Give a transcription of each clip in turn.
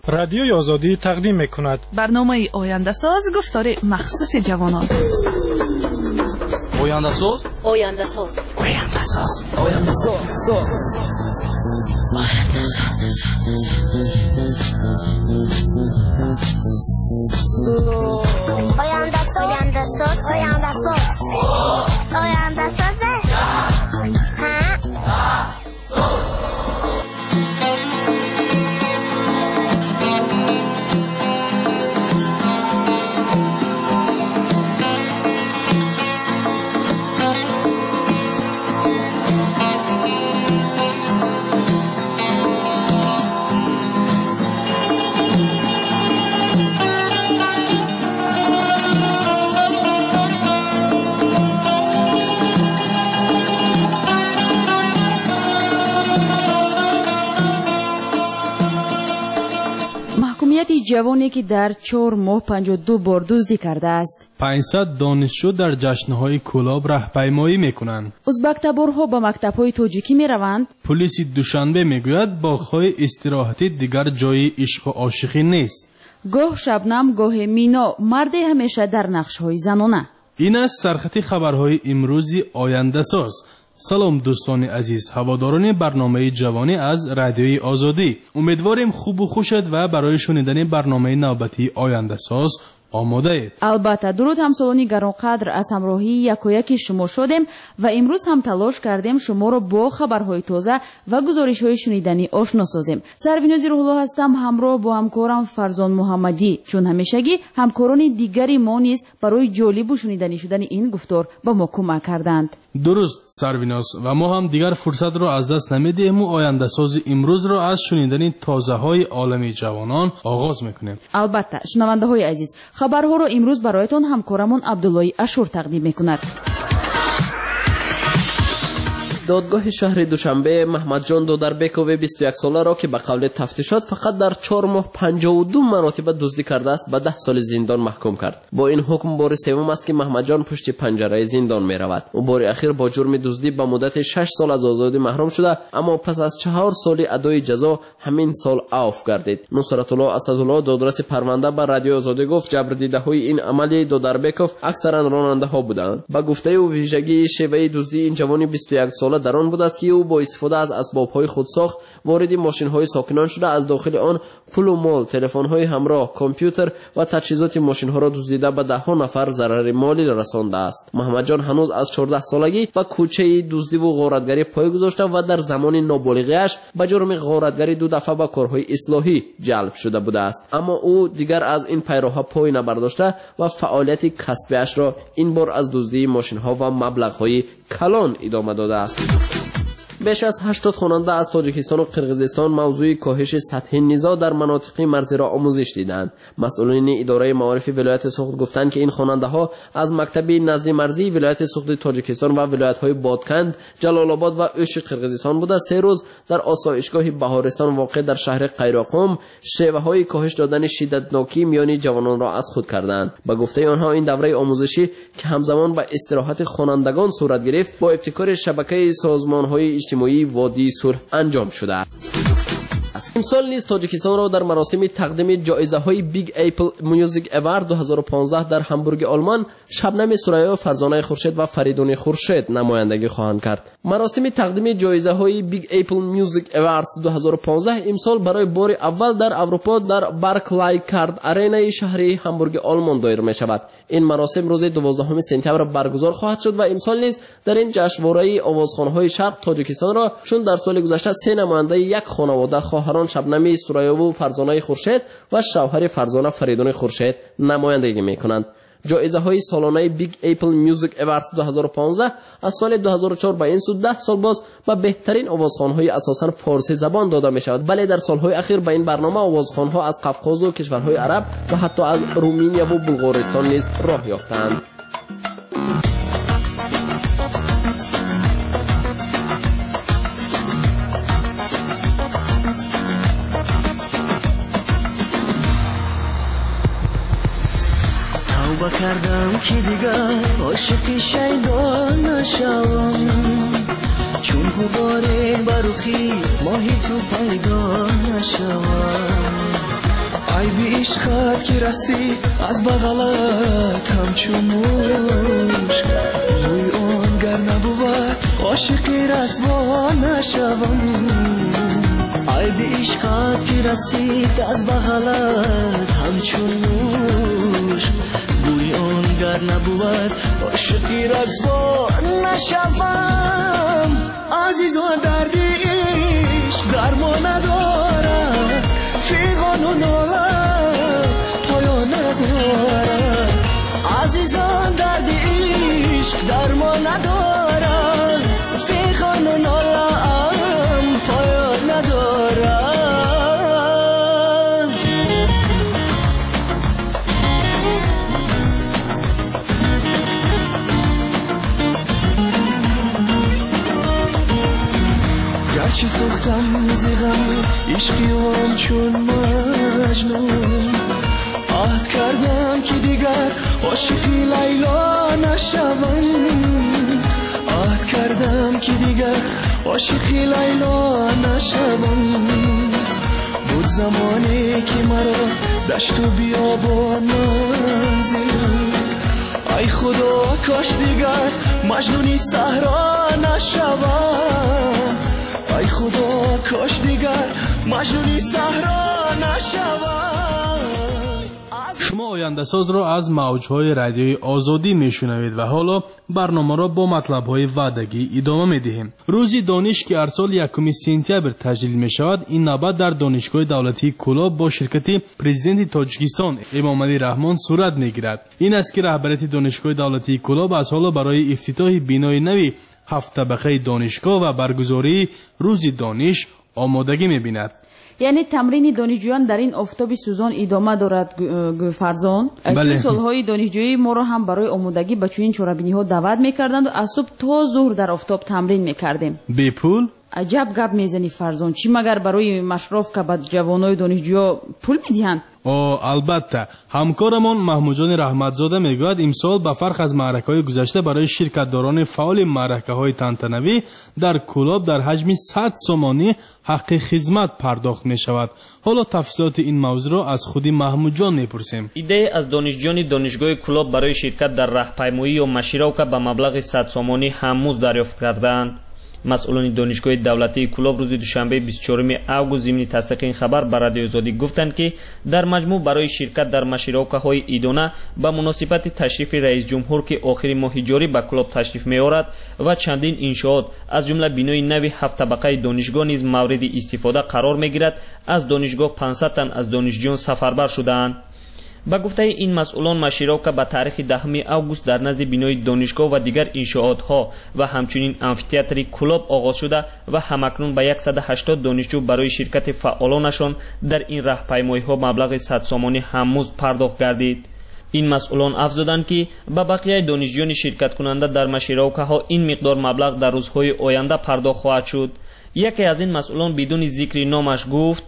رادیوی آزادی تقدیم می‌کند. برنامه آینده ساز گفتار مخصوص جوانان. آینده ساز. آینده ساز. آینده ساز. آینده ساز. آینده ساز. آینده ساز. آینده ساز. آینده ساز. جوانی که در 4 ماه 52 بار دزدی کرده است. 500 دانشجو در جشن‌های کلاب راهپیمایی می‌کنند. ازبک تبارها به مکتب‌های تاجیکی می‌روند. پلیس دوشنبه میگوید باغ‌های استراحتی دیگر جای عشق و عاشقی نیست. گاه شبنم گاه مینا، مرد همیشه در نقش‌های زنانه. این است سرخط خبرهای امروزی آینده ساز. سلام دوستان عزیز، هواداران برنامه جوانی از رادیوی آزادی. امیدواریم خوب و خوشت و برای شنیدن برنامه نوبتی آینده ساز آماده اید. البته درود همسالانی گرانقدر، از همراهی یکایک شما شدیم و امروز هم تلاش کردیم شما را با خبرهای تازه و گزارش‌های شنیدنی آشنا سازیم. سرویناز روح‌الله هستم همراه با همکارم فرزان محمدی. چون همیشگی همکاران دیگری ما نیز برای جالب و شنیدنی شدن این گفتار به ما کمک کردند. درست سرویناز، و ما هم دیگر فرصت را از دست نمیدیم و آینده ساز امروز را از شنیدن تازه‌های عالم جوانان آغاز میکنیم. البته شنونده‌های عزیز، خبرها رو امروز برایتان همکارمون عبدالله اشور تقدیم میکند. دادگاه شهر دوشنبه محمد جان دودربکوی 21 ساله را که به قول تفتیشات فقط در 4 ماه 52 مرتبه دزدی کرده است به 10 سال زندان محکوم کرد. با این حکم بار سوم است که محمد جان پشت پنجره زندان می رود. او بار اخیر با جرم دزدی به مدت 6 سال از آزادی محروم شده، اما پس از 4 سال ادای جزا همین سال عفو گردید. نصرت الله اسدالله دادرس پرونده به رادیو آزادی گفت جبردیده‌های این عمل دودربکوف اکثرا راننده‌ها بودند. با گفته او ویژگی شیوه دزدی این جوان 21 ساله در آن بود است که او با استفاده از اسباب‌های خودساخت وارد ماشین‌های ساکنان شده از داخل آن پول و مال، تلفن‌های همراه، کامپیوتر و تجهیزات ماشین‌ها را دزدیده به 10 نفر ضرر مالی رسانده است. محمد جان هنوز از 14 سالگی به کوچه دزدی و غارتگری پای گذاشته و در زمان نابالغی‌اش به جرم غارتگری 2 دفعه به کارهای اصلاحی جلب شده بوده است. اما او دیگر از این پیراها پای نبرداشته و فعالیت کسبی‌اش را این بار از دزدی ماشین‌ها و مبلغ‌های کلان ادامه داده است. بیش از 80 خواننده از تاجیکستان و قرقیزستان موضوع کاهش سطح نزاع در مناطق مرزی را آموزش دیدند. مسئولین اداره معارف ولایت سوخت گفتند که این خواننده‌ها از مکتب نزد مرزی ولایت سوخت تاجیکستان و ولایت‌های بادکند، جلال آباد و اوش قرقیزستان بوده 3 روز در آسایشگاه بهارستان واقع در شهر قیراقم شیوه‌های کاهش دادن شدتناکی میان جوانان را از خود کردند. با گفته آنها این دوره آموزشی که همزمان با استراحت خوانندگان صورت گرفت با ابتکار شبکه سازمان‌های اجتماعی وادی صلح انجام شده است. امسال نیز تاجیکستان را در مراسم تقدیم جایزه‌های بیگ اپل میوزیک اوارد 2015 در همبورگ آلمان شبنم سریا، فرزانه خورشید و فریدون خورشید نمایندگی خواهند کرد. مراسم تقدیم جایزه‌های بیگ اپل میوزیک اوارد 2015 امسال برای بار اول در اروپا در بارکلای کارد آرنا شهر همبورگ آلمان دایر می‌شود. این مراسم روز 12 سپتامبر برگزار خواهد شد و امسال نیز در این جشنواره آوازخوان‌های شرق تاجیکستان را چون در سال گذشته 3 نماینده یک خانواده خواهران شبنم سریا و فرزانه خورشید و شوهر فرزانه فریدون خورشید نمایندگی می‌کنند. جایزه‌های سالانه بیگ اپل میوزیک اوارد 2015 از سال 2004 به این سو 10 سال باز به بهترین آوازخوان‌های اساساً فارسی زبان داده می‌شود. ولی در سال‌های اخیر به این برنامه آوازخوان‌ها از قفقاز و کشورهای عرب و حتی از رومانیا و بلغارستان نیز راه یافتند. توبه کردم که دیگر عاشق شیطان نشوم، چون غبار برخی ماهی تو پیدا نشوم. عیب عشقت که رسید از بغلت همچون مشک روی آن گر نبود عاشقی رسوا نشوم عیب عشقت که رسید از بغلت همچون مشک روی آن گر نبود عاشقی رسوا نشوم عزیزان درد عشق درمان ندارد فیغان و نالم پایان ندارد عزیزان درد عشق درمان ندارد فیغان و نالم پایان ندارد گرچه سختم زیغم عشقیم چون مجنون عهد کردم که دیگر عاشقی لیلا نشوم عهد کردم که دیگر عاشقی لیلا نشوم بود زمانی که مرا دشت و بیابان منزل ای خدا کاش دیگر مجنونی صحرا نشوم ای خدا کاش دیگر مجنونی صحرا نشوم. شما آینده ساز را از موجهای رادیوی آزادی میشنوید و حالا برنامه را با مطلبهای وعدگی ادامه میدهیم. روزی دانش که هر سال 1 سپتامبر تجلیل می شود، این نوبت در دانشگاه دولتی کولاب با شرکت پرزیدنت تاجیکستان امامعلی رحمان صورت میگیرد. این است که رهبریت دانشگاه دولتی کولاب از حالا برای افتتاح بینای نوی 7 طبقه دانشگاه و برگزاری روز دانش آمادگی می‌بیند. یعنی تمرین دانشجویان در این آفتاب سوزان ادامه دارد فرزان. چون سالهای دانشجویی ما را هم برای آمادگی به چنین چهاربینی‌ها دعوت می‌کردند و از صبح تا ظهر در آفتاب تمرین می‌کردیم. بی پول؟ عجب گپ میزنی فرزان. چی مگر برای مشرف که به جوانای دانشجویا پول میدهند؟ البته همکارمان محمود رحمتزاده میگوید امسال به فرق از معرکه‌های گذشته برای شرکتداران فعال معرکه‌های تنتنوی در کولاب در حجم 100 سومانی حق خدمت پرداخت می شود. حالا تفصیلات این موضوع را از خودی محمود جان میپرسیم. ایده از دانشجویان دانشگاه کولاب برای شرکت در راهپیمایی و مشیروکه به مبلغ 100 سومانی هموز دریافت کردند. مسئولان دانشگاه دولتی کولاب روز دوشنبه 24 اوگوست ضمن تصدیق این خبر به رادیو آزادی گفتند که در مجموع برای شرکت در مشیروکه‌های ایدانه به مناسبت تشریف رئیس جمهور که آخر ماه جاری به کولاب تشریف می‌آورد و چندین انشاءات از جمله بینای نوی 7 طبقه دانشگاه نیز مورد استفاده قرار می‌گیرد. از دانشگاه 500 تن از دانشجویان سفربر شدند. با گفته این مسئولان مشیروکه به تاریخ 10 اوگوست در نزد بینای دانشگاه و دیگر انشاءات‌ها و همچنین آمفی‌تئاتر کولاب آغاز شده و همکنون به 180 دانشجو برای شرکت فعالانشان در این راهپیمایی‌ها مبلغ 100 سومانی هموز پرداخت گردید. این مسئولان افزودند که به بقیه دانشجویان شرکت کننده در مشیروکه‌ها این مقدار مبلغ در روزهای آینده پرداخت خواهد شد. یکی از این مسئولان بدون ذکر نامش گفت: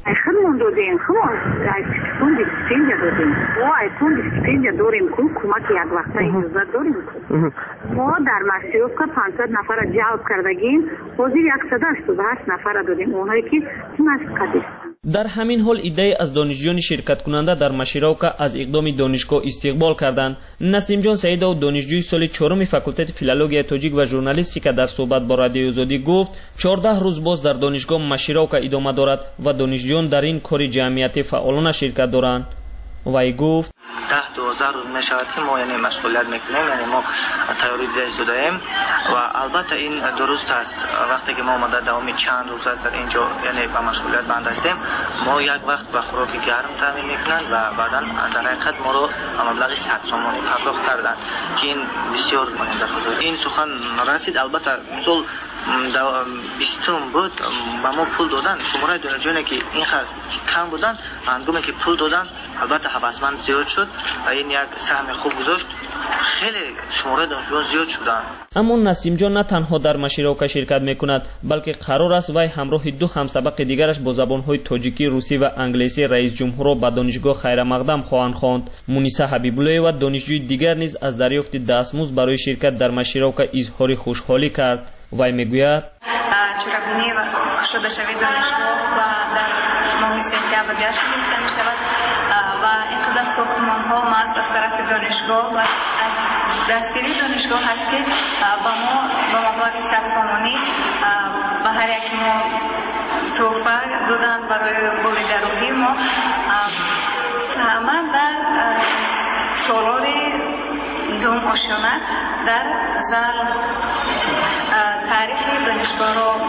ما در مشیروکه 500 نفر جلب کردگیم، حاضر 188 نفر دادیم اونایی که مشکل. در همین حال ایده از دانشجویان شرکت کننده در مشیروکه از اقدام دانشگاه استقبال کردند. نسیم جان سعید و دانشجوی سال 4 فاکولته فیلولوژی تاجیک و ژورنالیستیک در صحبت با رادیو آزادی گفت 14 روز باز در دانشگاه مشیروکه ادامه دارد و دانشجویان در این کار جمعیتی فعالانه شرکت دارند. وی گفت 10-12 روز می شود که ما یعنی مشغولیت میکنیم، یعنی ما تیاری درس دادیم و البته این درست است. وقتی که ما اومده دوامی چند روز است در اینجا یعنی با مشغولیت بند هستیم، ما یک وقت به خوراک گرم تامین میکنند و بعدا در حقیقت ما رو مبلغ 100 سومانی پرداخت کردند که این بسیار مهم در حدود این سخن رسید. البته سال 20 بود با ما پول دادن، شماره دانشجویانی که این کم بودن هنگامی که پول دادن البته هوسمند زیاد شد و این یک سهم خوب گذاشت، خیلی شماره دانشجویان زیاد شدن. اما نسیم جان نه تنها در مشیروکه شرکت میکند بلکه قرار است وی همراه 2 همسبق دیگرش با زبانهای تاجیکی، روسی و انگلیسی رئیس جمهور را به دانشگاه خیر مقدم خواهند خواند. مونیسه حبیب‌الله و دانشجوی دیگر نیز از دریافت دستمزد برای شرکت در مشیروکه اظهار خوشحالی کرد. وی میگوید چرابینی و شده شوی دانشگاه و در ماه سپتامبر جشن گرفته می شود. طرف دانشگاه و از دستگیری دانشگاه هست که با مبلغ 100 سومانی به هر یک ما تحفه دادن برای والد روحی ما. من در تالار دوم آشیانه در زل تاریخ دانشگاه رو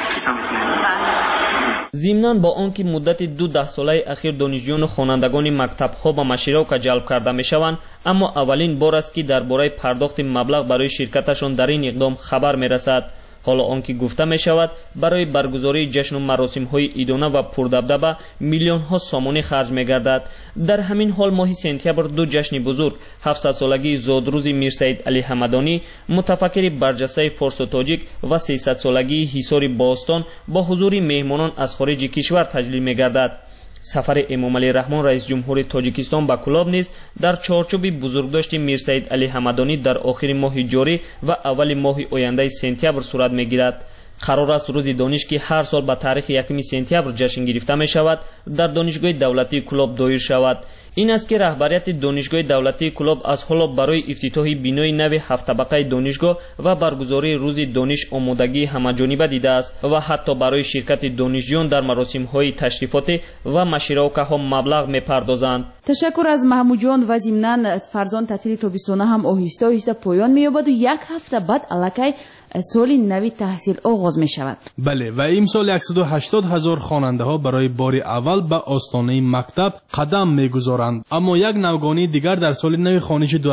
ضمناً با آنکه مدت 2 ساله اخیر دانشجویان و خوانندگان مکتب‌ها به مشیروکا جلب کرده می‌شوند، اما اولین بار است که درباره پرداخت مبلغ برای شرکتشان در این اقدام خبر می‌رسد. حالا آنکه گفته می شود برای برگزاری جشن و مراسم های عیدانه و پردبدبه میلیون ها سامانه خرج می گردد. در همین حال ماه سپتامبر 2 جشن بزرگ 700 سالگی زادروز میرسید علی حمدانی، متفکر برجسته فارس و تاجیک و 300 سالگی حصار باستان با حضور مهمانان از خارج کشور تجلیل می گردد. سفر امام علی رحمان رئیس جمهور تاجیکستان به کلاب نیز در چارچوب بزرگداشت میرسید علی حمدانی در آخر ماه جاری و اول ماه آینده سپتامبر صورت میگیرد. قرار است روز دانش که هر سال به تاریخ 1 سپتامبر جشن گرفته می شود در دانشگاه دولتی کلاب دایر شود. این است که رهبریت دانشگاه دولتی کلاب از حالا برای افتتاح بینای نو 7 طبقه دانشگاه و برگزاری روز دانش آمادگی همه‌جانبه دیده است و حتی برای شرکت دانشجویان در مراسم‌های تشریفاتی و مشیراکه‌ها مبلغ می‌پردازند. تشکر از محمود جان و ضمناً فرزان تعطیل تابستانه هم آهسته آهسته پایان می‌یابد و 1 هفته بعد الکی سال نوی تحصیل آغاز می شود. بله و امسال 180,000 خواننده ها برای بار اول به آستانه مکتب قدم می گذارند. اما یک نوگانی دیگر در سال نوی خوانش 2015-2016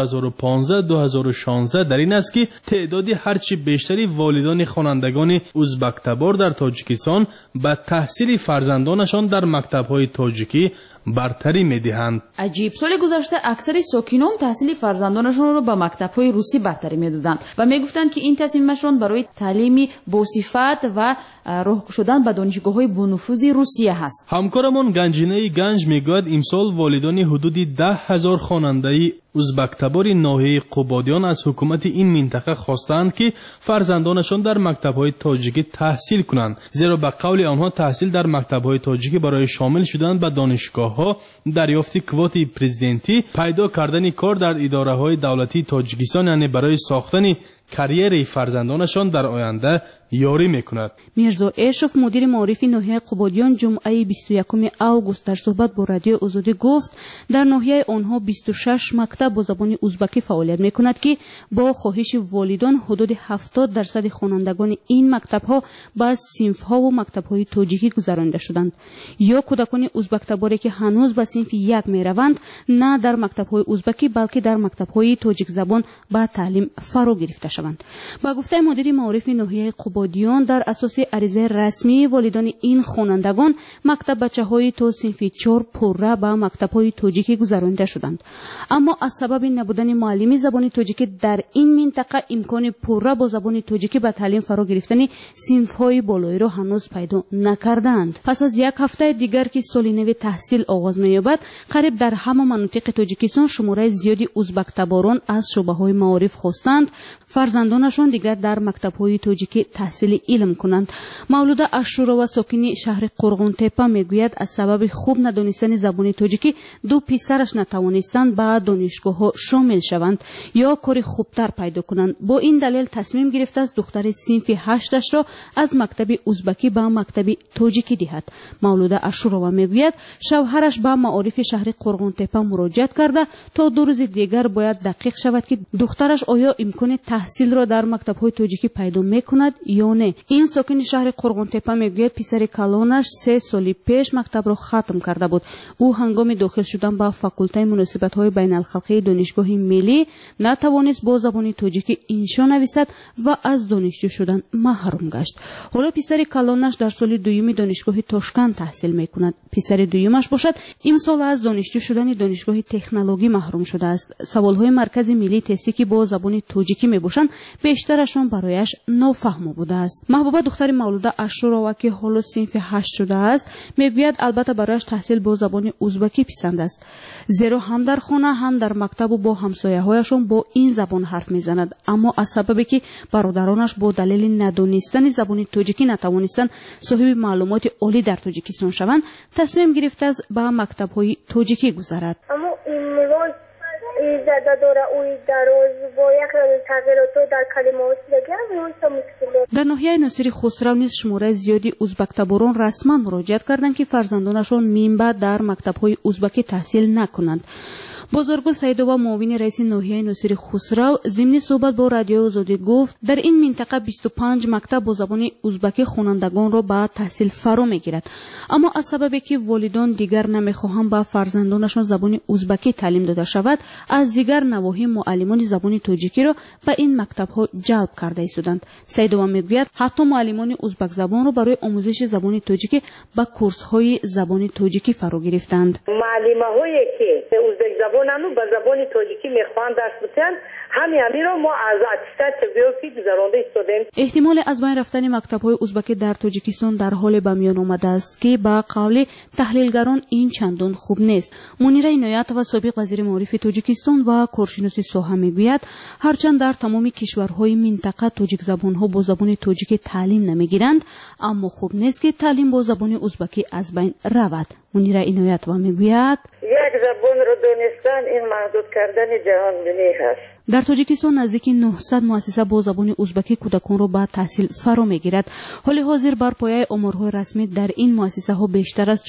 در این است که تعدادی هرچی بیشتری والدان خوانندگان ازبک تبار در تاجیکستان به تحصیل فرزندانشان در مکتب‌های تاجیکی برتری می‌دهند. عجیب، سال گذشته اکثر ساکنان تحصیل فرزندانشان را به مکتب‌های روسی برتری می‌دادند و می‌گفتند که این تصمیمشان برای تعلیمی باصفت و راه شدن به دانشگاه‌های بانفوذ روسیه است. همکارمان گنجینه گنج می‌گوید امسال والدان حدود 10,000 خواننده ازبک تبار ناحیه قبادیان از حکومت این منطقه خواستند که فرزندانشان در مکتب‌های تاجیکی تحصیل کنند، زیرا به قول آنها تحصیل در مکتب‌های تاجیکی برای شامل شدن به دانشگاه‌ها، دریافت کوت پرزیدنتی، پیدا کردن کار در اداره‌های دولتی تاجیکستان یعنی برای ساختن کریر فرزندانشان در آینده یاری میکند. میرزا اشرف مدیر معارف ناحیه قبادیان جمعه 21 اوگوست در صحبت با رادیو آزادی گفت در ناحیه آنها 26 مکتب با زبان ازبکی فعالیت میکند که با خواهش والدان حدود 70% خوانندگان این مکتب‌ها به صنف‌ها و مکتب‌های تاجیکی گذرانده شدند. یا کودکان ازبک تباری که هنوز به صنف 1 میروند نه در مکتب‌های ازبکی بلکه در مکتب‌های تاجیک زبان به تعلیم فرا گرفته شوند. با گفته مدیر معارف ناحیه قبادیان در اساس عریضه رسمی والدان این خوانندگان مکتب بچه‌های تا صنف 4 پره به مکتب‌های تاجیکی گذرانده شدند، اما از سبب نبودن معلم زبان تاجیکی در این منطقه امکان پره با زبان تاجیکی به تعلیم فرا گرفتن صنف‌های بالایی را هنوز پیدا نکردند. پس از 1 هفته دیگر که سال نو تحصیل آغاز می‌یابد قریب در همه مناطق تاجیکستان شماره زیادی ازبک تباران از شعبه‌های معارف خواستند فرزندانشان دیگر در مکتب‌های تاجیکی تحصیل علم کنند. مولود اشورا و ساکن شهر قرغون تپه میگوید از سبب خوب ندانستن زبان تاجیکی 2 پسرش نتوانستند به دانشگاه‌ها شامل شوند یا کار خوبتر پیدا کنند. با این دلیل تصمیم گرفته است دختر صنف 8 را از مکتب ازبکی به مکتب تاجیکی دهد. مولود اشورا میگوید شوهرش به معارف شهر قرغون تپه مراجعه کرده تا 2 روز دیگر باید دقیق شود که دخترش آیا امکان تحصیل را در مکتب‌های تاجیکی پیدا میکند یا نه. این ساکن شهر قرغون تپه میگوید پسر کلانش 3 سال پیش مکتب را ختم کرده بود. او هنگام داخل شدن به فاکولته مناسبت‌های بین الخلقی دانشگاه ملی نتوانست با زبان تاجیکی انشا نویسد و از دانشجو شدن محروم گشت. حالا پسر کلانش در سال دوم دانشگاه تاشکند تحصیل میکند. پسر دومش باشد امسال از دانشجو شدن دانشگاه تکنولوژی محروم شده است. سوال‌های مرکز ملی تستی که با زبان تاجیکی میباشند بیشترشان برایش نافهم بوده است. محبوبه دختر مولوده اشورا که حالا صنف 8 شده است میگوید البته برایش تحصیل با زبان ازبکی پسند است، زیرا هم در خانه هم در مکتب و با همسایه‌هایشان با این زبان حرف میزند، اما از سببی که برادرانش با دلیل ندانستن زبان تاجیکی نتوانستند صاحب معلومات عالی در تاجیکستان شوند تصمیم گرفته است به مکتب‌های تاجیکی گذرد. اما امروز استفاده داره اوی دراز با یک تغییرات در کلمات دیگه هم مشکل داره. در ناحیه ناصر خسرو نیز شماره زیادی ازبک‌تباران رسما مراجعت کردند که فرزندانشان بعد در مکتب‌های ازبکی تحصیل نکنند. بزرگگل سیدوبا معاون رئیس ناحیه ناصر خسرو ضمن صحبت با رادیو آزادی گفت در این منطقه 25 مکتب با زبان ازبکی خوانندگان را به تحصیل فرا میگیرد، اما از سببی که والدان دیگر نمیخواهند به فرزندانشان زبان ازبکی تعلیم داده شود، از دیگر نواحی معلمان زبان تاجیکی را به این مکتب ها جلب کرده ایستادند. سیدوبا میگوید حتی معلمان ازبک زبان را برای آموزش زبان تاجیکی به کورس های زبان تاجیکی فرا گرفتند. معلمه هایی که ازبک زبانمو به زبان تاجیکی میخوان درس بدن، همین را ما از اتستاد تبیوفی گذرانده ایستادیم. احتمال از بین رفتن مکتب‌های ازبکی در تاجیکستان در حال به میان آمده است که با قول تحلیلگران این چندان خوب نیست. منیره عنایت و سابق وزیر معارف تاجیکستان و کارشناس ساحه میگوید هرچند در تمام کشورهای منطقه تاجیک زبان‌ها با زبان تاجیکی تعلیم نمیگیرند، اما خوب نیست که تعلیم با زبان ازبکی از بین رود. منیره عنایت و میگوید یک زبان را دانستن این محدود کردن جهان بینی است. در تاجیکستان نزدیک 900 مؤسسه با زبان ازبکی کودکان را به تحصیل فرا میگیرد. حال حاضر بر پایه آمارهای رسمی در این مؤسسه ها بیشتر از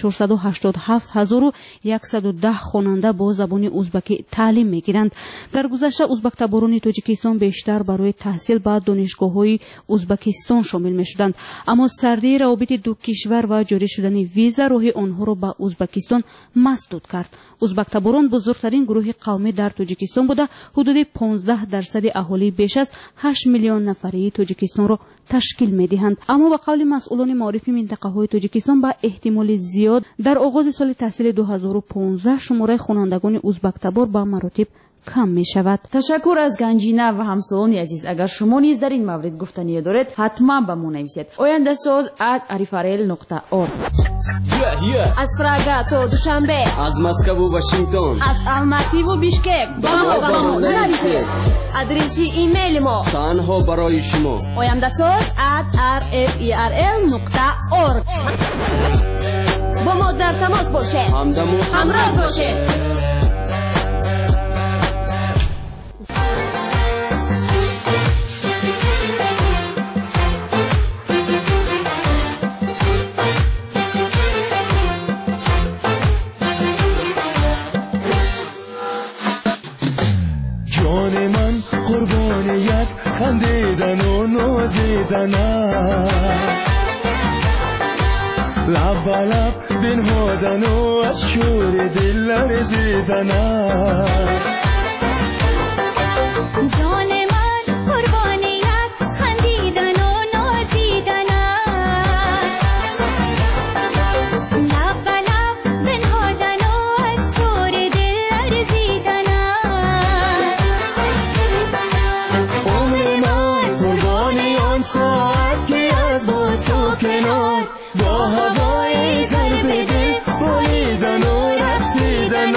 487110 خواننده با زبان ازبکی تعلیم میگیرند. در گذشته ازبک تباران تاجیکستان بیشتر برای تحصیل به دانشگاه‌های ازبکستان شامل میشدند، اما سردی روابط دو کشور و جاری شدن ویزا راه آنها را به ازبکستان مسدود کرد. ازبک تباران بزرگترین گروه قومی در تاجیکستان بوده، حدود 15% اهالی بیش از 8 میلیون نفری تاجیکستان را تشکیل می‌دهند. اما به قول مسئولان معارف منطقه‌های تاجیکستان به احتمال زیاد در آغاز سال تحصیل 2015 شماره خوانندگان ازبک تبار به مراتب کم می شود. تشکر از گنجینه و همسالان عزیز. اگر شما نیز در این مورد گفتنی دارید حتما به ما نویسید. آینده ساز @arifarel.org. از پراگ تا دوشنبه، از مسکو و واشنگتن، از الماتی و بیشکک با ما نویسید. آدرس ایمیل ما تنها برای شما آینده ساز @arifarel.org. با ما در تماس باشید، همراه باشید. قربان یک خندیدن و نازیدن لب به لب بنهادن و از شور دل لرزیدن جان من قربان یک خندیدن و نازیدن لب به لب بنهادن و از شور دل لرزیدن ساعت که از باز و کنار با هوای ضرب دل بالیدن و رقصیدن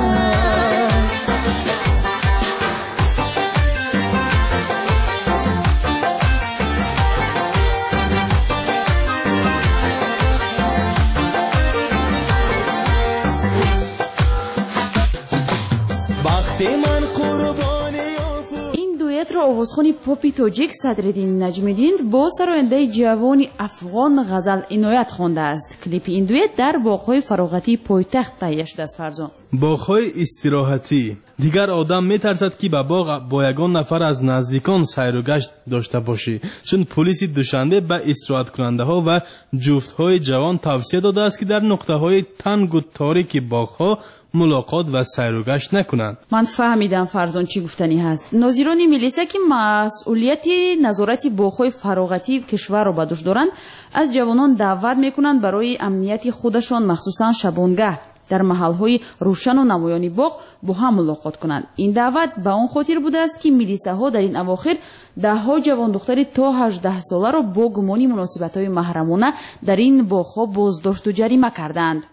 وقتی من قربانی را آوازخوان پاپی تاجیک صدرالدین نجمیدین با سراینده جوان افغان غزل عنایت خوانده است. کلیپ این دویت در باغ‌های فراغتی پایتخت تهیه شده است. فرزان باغ‌های استراحتی. دیگر آدم میترسد که به باغ با یگان نفر از نزدیکان سیر و گشت داشته باشی، چون پلیس دوشنبه به استراحت کننده ها و جفت های جوان توصیه داده است که در نقطه های تنگ و تاریک باغ ها ملاقات و سیر و گشت نکنند. من فهمیدم فرزان چی گفتنی هست. ناظران ملیسا که مسئولیت نظارت باغ‌های فراغتی کشور را به دوش دارند، از جوانان دعوت میکنند برای امنیت خودشان مخصوصا شبانگاه در محل‌های روشن و نمایان باغ با هم ملاقات کنند. این دعوت به آن خاطر بوده است که ملیساها در این اواخر ده‌ها جوان دختری تا 18 ساله را با گمان مناسبت‌های محرمانه در این باغ‌ها بازداشت و جریمه کردند.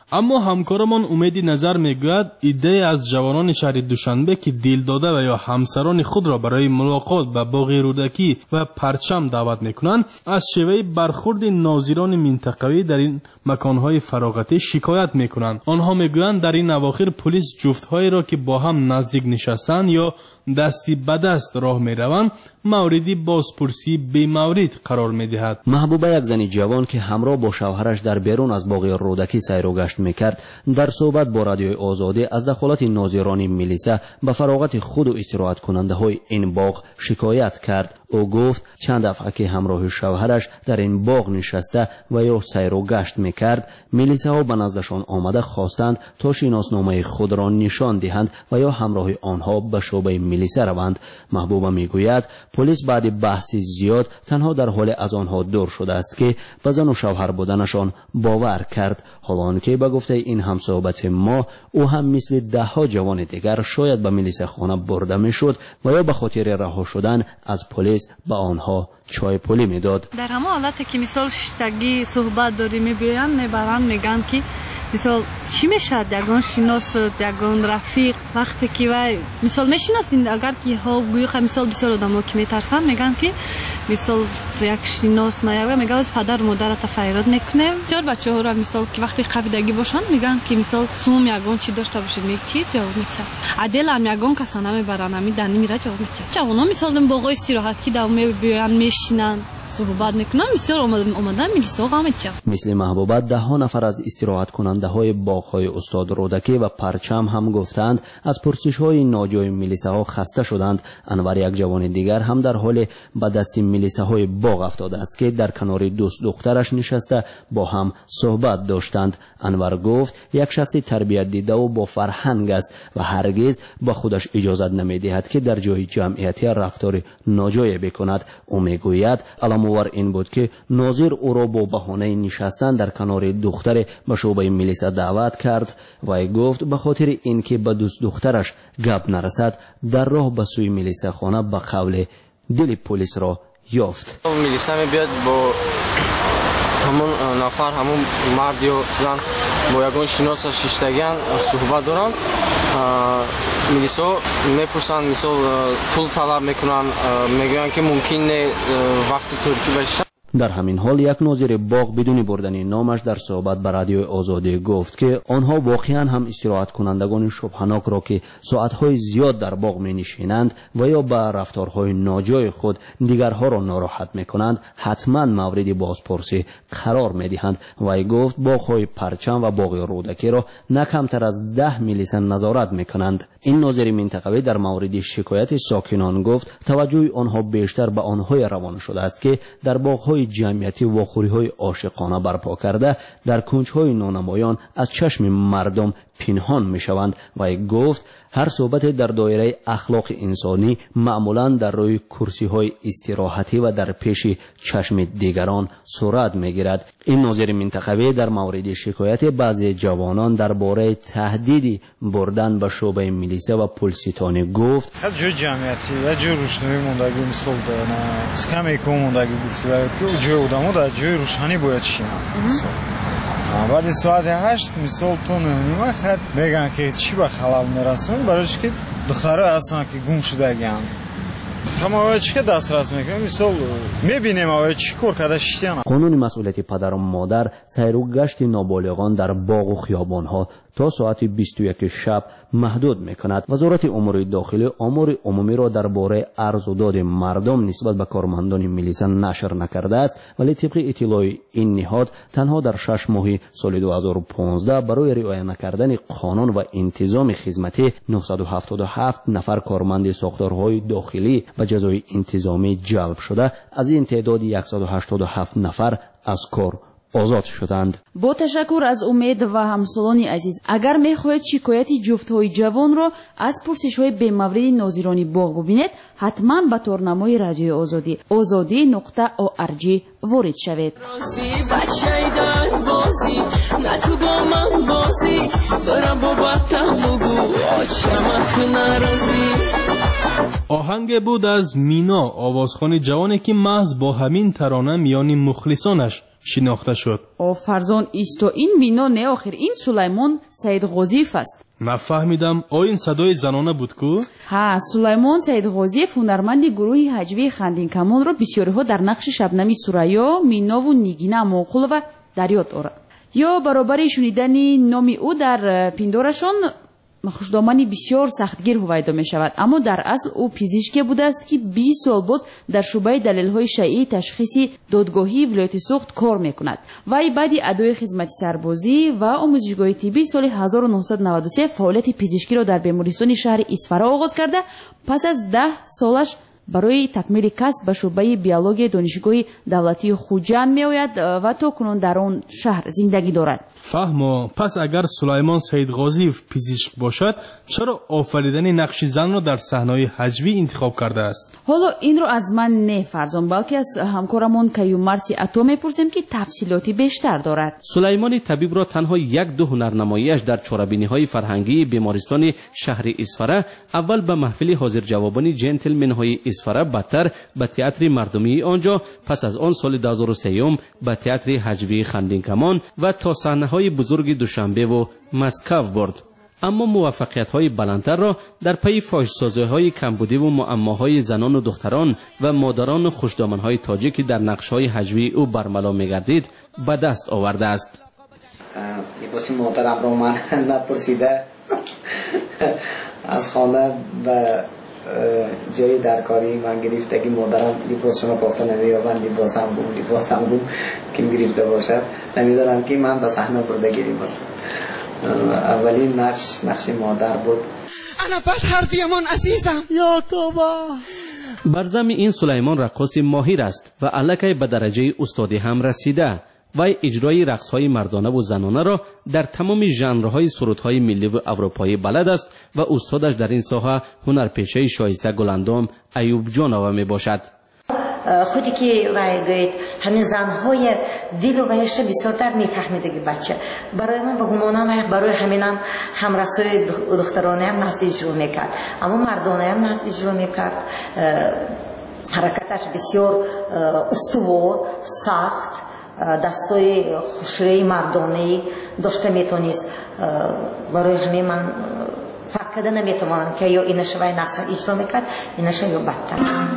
اما همکارمان امید نظر میگوید ایده از جوانان شهر دوشنبه که دل داده و یا همسران خود را برای ملاقات به باغ رودکی و پرچم دعوت میکنند از شیوه برخورد ناظران منطقوی در این مکانهای فراغتی شکایت میکنند. آنها میگویند در این اواخر پلیس جفتهایی را که با هم نزدیک نشستند یا دستی به دست راه میروند موردی بازپرسی بی مورد قرار میدهد. محبوبه یک زن جوان که همراه با شوهرش در بیرون از باغ رودکی سیر و گشت میکرد در صحبت با رادیوی آزادی از دخالت ناظران ملیسا به فراغت خود و استراحت کننده های این باغ شکایت کرد. او گفت چند دفعه که همراه شوهرش در این باغ نشسته و یا سیر و گشت میکرد ملیسا ها به نزدشان آمده خواستند تا شناسنامه خود را نشان دهند و یا همراه آنها به شعبه ملیسا روند. محبوبه میگوید پلیس بعد بحث زیاد تنها در حال از آنها دور شده است که به زن و شوهر بودنشان باور کرد. حالا که به گفته این همصحبت ما او هم مثل ده ها جوان دیگر شاید به ملیسا خانه برده میشد و یا به خاطر رها شدن از پلیس به آنها چای پولی میداد. در همه حالتی که مثال شتگی صحبت داری میبرن میگن که مثال چی میشد یگان شناس یگان رفیق وقتی که وای مثال میشناسین اگر که ها گویی مثال بسیار آدم‌ها که میترسن میگن که مثال یک شناس میگه از پدر مادرت فریاد میکنه جور بچه‌ها را مثال که وقتی خفیدگی باشن میگن که مثال سوم یگان چی داشته باشید میگی جواب میچه عدل هم یگان کسا نمیبرن همین دنی میره جواب میچه جوانا مثال باغ استراحت که دوام میبیان میشینن صحبت میکنن بسیار اومدن ملیسا غمچه. مثل محبوبه ده ها نفر از استراحت کننده های باغ های استاد رودکی و پرچم هم گفتند از پرسش های ناجای ملیسا ها خسته شدند. انور یک جوان دیگر هم در حال به دست ملیسا های باغ افتاده است که در کنار دوست دخترش نشسته با هم صحبت داشتند. انور گفت یک شخص تربیت دیده و با فرهنگ است و هرگز با خودش اجازت نمیدهد که در جای جمعیتی رفتار ناجای بکند. او میگوید علامور این بود که ناظر او را با بهانه نشستن در کنار دختر به شعبه ملیسا دعوت کرد و گفت به خاطر اینکه به دوست دخترش گپ نرسد در راه به سوی ملیسا خانه به قول دل پلیس را یافت. ملیسا میاد با همون نفر همون مرد یا زن با یگان شناس ششتگان صحبت دارن. ملیسا میپرسن مثال پول طلب میکنن میگن که ممکنه وقت ترکی بشه. در همین حال یک ناظر باغ بدون بردن نامش در صحبت به رادیوی آزادی گفت که آنها واقعا هم استراحت کنندگان شبهناک را که ساعتهای زیاد در باغ می نشینند و یا به رفتارهای ناجای خود دیگرها را ناراحت می کنند حتما مورد بازپرسی قرار می دهند. و گفت باغ‌های پرچم و باغ رودکی را نه کمتر از 10 ملیسا نظارت می کنند. این ناظر منطقوی در مورد شکایت ساکنان گفت توجه آنها بیشتر به آنهای روانه شده است که در باغ‌های جمعیتی واخوری‌های عاشقانه برپا کرده در کنج‌های نانمایان از چشم مردم پنهان می‌شوند. و گفت هر صحبت در دایره اخلاق انسانی معمولاً در روی کرسی‌های استراحتی و در پیش چشم دیگران صورت می‌گیرد. این ناظر منطقوی در مورد شکایت بعضی جوانان درباره تهدید بردن به شعبه ملیسا و پلیسیتانی گفت جای جمعیتی و جای روشنایی موندگی مثل دارن اسکم ایکو موندگی بود که جای آدم‌ها در جای روشنی باید شینن. بعد ساعت 8 مثال تو نمی‌بینی خط میگن که چی به خلال میرسون برای که دخترها هستن که گم شدگان شما چی که دسترس میکنیم مثال میبینیم آیا چی کار کرده شتیان. قانون مسئولیت پدر و مادر سیر و گشت نابالغان در باغ و خیابان‌ها تا ساعت 21 شب محدود میکند. وزارت امور داخلی امور عمومی را درباره عرض و داد مردم نسبت به کارمندان ملیسا نشر نکرده است، ولی طبق اطلاع این نهاد تنها در 6 ماه سال 2015 برای رعایت نکردن قانون و انتظام خدمتی 977 نفر کارمند ساختارهای داخلی به جزای انتظامی جلب شده، از این تعداد 187 نفر از کار آزاد شدند. با تشکر از امید و همسالان عزیز، اگر میخواهید شکایت جفت‌های جوان را از پرسش‌های بی‌مورد ناظران باغ ببینید، حتما به تورنمای رادیوی آزادی azadi.org وارد شوید. آهنگ بود از مینا، آوازخوان جوانی که محض با همین ترانه میان مخلصانش شناخته شد. فرزان ایستو این مینا نه آخر این سلیمان سید غازیف است. نفهمیدم این صدای زنانه بود کو؟ ها سلیمان سید غازیف هنرمند گروه هجوی خندین کمان را بسیاری ها در نقش شبنمی سوریا، مینا و نیگینا موقول و دریات دارد. یا برابر شنیدن نام او در پیندارشان خوشدامنی بسیار سختگیر هویدا می شود، اما در اصل او پزشک بوده است که 20 سال باز در شعبه دلایل شیعی تشخیصی دادگاهی ولایت سوخت کار می کند. وی بعد ادای خدمت سربازی و آموزشگاه طبی سال 1993 فعالیت پزشکی را در بیمارستان شهر اصفهان آغاز کرده. پس از 10 سالش برای تکمیل کسب به شعبه بیولوژی دانشگاه دولتی خوجند می آید و تا کنون در آن شهر زندگی دارد. فهمو. پس اگر سلیمان سید غازیف پزشک باشد چرا آفریدن نقش زن را در صحنه‌های هجوی انتخاب کرده است؟ حالا این را از من نه فرزان بلکه از همکارمون کیومرسی عطا میپرسیم که تفصیلاتی بیشتر دارد. سلیمان طبیب را تنها یک دو هنرنماییش در چهاربینی‌های فرهنگی بیمارستان شهر اصفهان، اول به محفل حاضر جوابان جنتلمن‌های اصفهان، بعدتر به تئاتر مردمی آنجا، پس از آن سال 2003 به تئاتر هجوی خندین کمان و تا صحنه‌های بزرگ دوشنبه و مسکو برد. اما موفقیت‌های بلندتر را در پی فاحشه‌سازی‌های کمبودی و معماهای زنان و دختران و مادران خوشدامن‌های تاجیکی در نقش‌های هجوی او برملا می‌گردید به دست آورده است. لباس مادرم را من نپرسیده از خانه به جای درکاری من گرفته که مادرم لباسشون رو پاخته نمی‌یابند، لباسم بوم که گرفته باشد نمی‌دارم که من به صحنه برده گیریم. اولین نقش مادر بود. انا بعد هردیمان عزیزم یا توبه. برزم این سلیمان رقاص ماهر است و الکی به درجه استادی هم رسیده. وی اجرای رقص‌های مردانه و زنانه را در تمام ژانرهای سرودهای ملی و اروپایی بلد است و استادش در این ساحه هنرپیشه شایسته گلندام ایوب جانова می باشد. خودی که وای همین زنهای دل و وحش بسیارتر میفهمیده که بچه برای من به گمانم برای همینم همرسای دخترانه هم نسل اجرا میکرد، اما مردانه هم نسل اجرا میکرد. حرکتش بسیار استوار، سخت، دستای خوشروی مردانه داشته میتونست. برای همین من فرق کرده نمیتونم که یا اینش وای نسل اجرا میکرد اینش یا بدتر.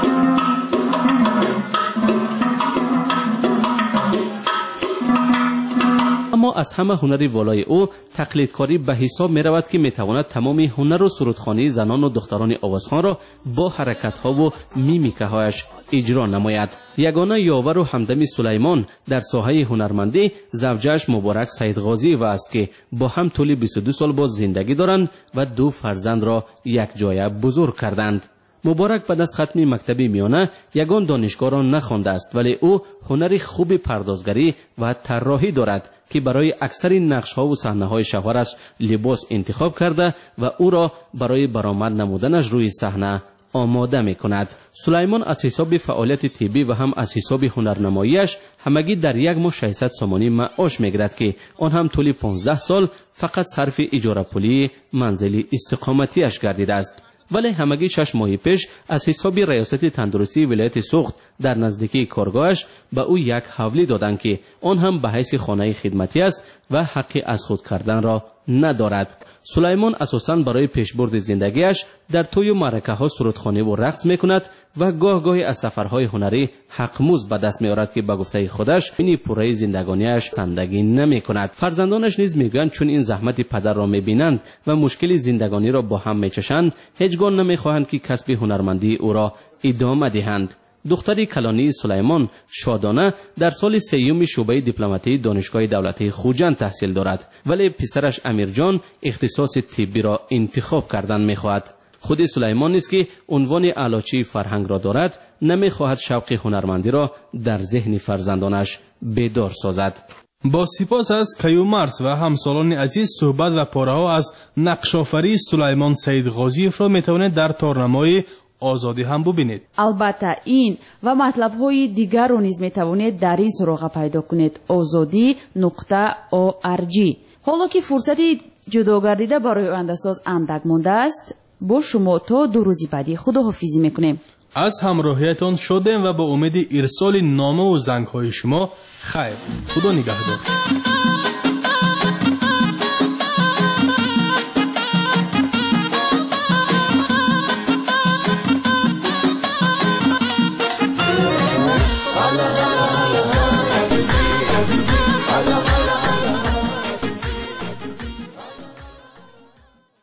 اما از همه هنری والای او تقلیدکاری به حساب می رود که می تواند تمام هنر و سرودخوانی زنان و دختران آوازخوان را با حرکت‌ها و میمیکه‌هایش اجرا نماید. یگانه یاور و همدم سلیمان در ساحه هنرمندی زوجش مبارک سید غازی و است که با هم طول 22 سال باز زندگی دارند و 2 فرزند را یک جای بزرگ کردند. مبارک بعد از ختم مکتب میانه یگان دانشگاه را نخوانده است، ولی او هنری خوب پردازگری و طراحی دارد که برای اکثر نقش‌ها و صحنه‌های شوهرش لباس انتخاب کرده و او را برای برآمد نمودنش روی صحنه آماده می‌کند. سلیمان از حساب فعالیت طبی و هم از حساب هنرنماییش همگی در یک ماه 600 سومانی معاش می‌گیرد که آن هم طول 15 سال فقط صرف اجاره پولی منزل استقامتیش گردیده است. ولی همگی 6 ماه پیش از حساب ریاست تندرستی ولایت سوخت در نزدیکی کارگاهش به او یک حوله دادند که آن هم به حیث خانه خدمتی است و حق از خود کردن را ندارد. سلیمان اساساً برای پیشبرد زندگیش در توی و معرکه ها سرودخوانی و رقص میکند و گاه گاهی از سفرهای هنری حقموز به دست میآورد که به گفته خودش این پوره زندگانیش زندگی نمیکند. فرزندانش نیز میگویند چون این زحمت پدر را میبینند و مشکل زندگانی را با هم میچشند هیچگاه نمیخواهند که کسب هنرمندی او را ادامه دهند. دختری کلانی سلیمان شادانه در سال 3 شعبه دیپلماتی دانشگاه دولتی خوجند تحصیل دارد، ولی پسرش امیرجان اختصاص طبی را انتخاب کردن میخواهد. خود سلیمان نیست که عنوان اعلاچی فرهنگ را دارد، نمیخواهد شوق هنرمندی را در ذهن فرزندانش بیدار سازد. با سپاس از کیومرس و همسالان عزیز صحبت و پاره‌ها از نقش‌آفری سلیمان سید غازیف را میتوانید در تارنمای آزادی هم ببینید. البته این و مطلب‌های دیگر رو نیز میتوانید در این سراغ پیدا کنید: azadi.org. حالا که فرصت جداگردیده برای آینده‌ساز اندک مانده است، با شما تا 2 روز بعدی خداحافظی میکنیم. از همراهیتان شدیم و با امید ارسال نامه و زنگ‌های شما خیر. خدا نگهدار.